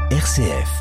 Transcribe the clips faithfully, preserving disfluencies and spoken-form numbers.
R C F.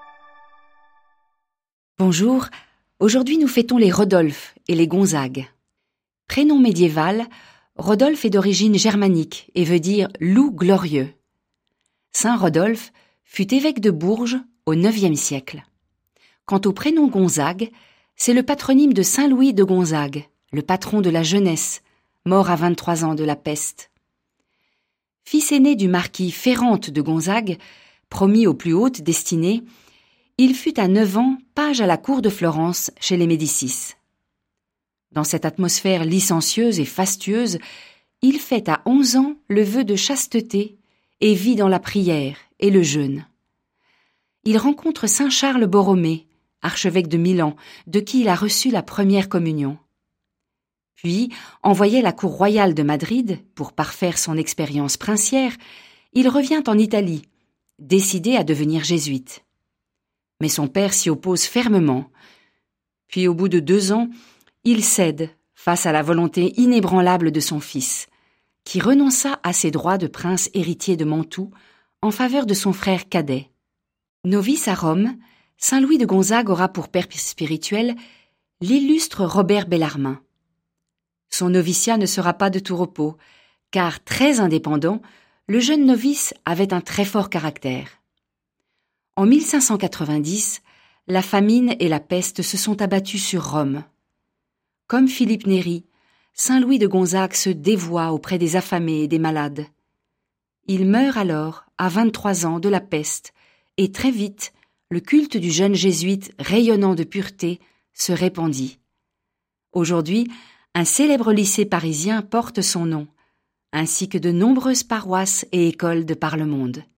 Bonjour, aujourd'hui nous fêtons les Rodolphe et les Gonzague. Prénom médiéval, Rodolphe est d'origine germanique et veut dire « loup glorieux ». Saint Rodolphe fut évêque de Bourges au neuvième siècle. Quant au prénom Gonzague, c'est le patronyme de Saint Louis de Gonzague, le patron de la jeunesse, mort à vingt-trois ans de la peste. Fils aîné du marquis Ferrante de Gonzague, promis aux plus hautes destinées, il fut à neuf ans page à la cour de Florence chez les Médicis. Dans cette atmosphère licencieuse et fastueuse, il fait à onze ans le vœu de chasteté et vit dans la prière et le jeûne. Il rencontre saint Charles Borromée, archevêque de Milan, de qui il a reçu la première communion. Puis, envoyé à la cour royale de Madrid pour parfaire son expérience princière, il revient en Italie, décidé à devenir jésuite. Mais son père s'y oppose fermement. Puis, au bout de deux ans, il cède face à la volonté inébranlable de son fils, qui renonça à ses droits de prince héritier de Mantoue en faveur de son frère cadet. Novice à Rome, saint Louis de Gonzague aura pour père spirituel l'illustre Robert Bellarmin. Son noviciat ne sera pas de tout repos, car très indépendant, le jeune novice avait un très fort caractère. En mille cinq cent quatre-vingt-dix, la famine et la peste se sont abattues sur Rome. Comme Philippe Néri, saint Louis de Gonzague se dévoua auprès des affamés et des malades. Il meurt alors, à vingt-trois ans, de la peste, et très vite, le culte du jeune jésuite rayonnant de pureté se répandit. Aujourd'hui, un célèbre lycée parisien porte son nom, ainsi que de nombreuses paroisses et écoles de par le monde.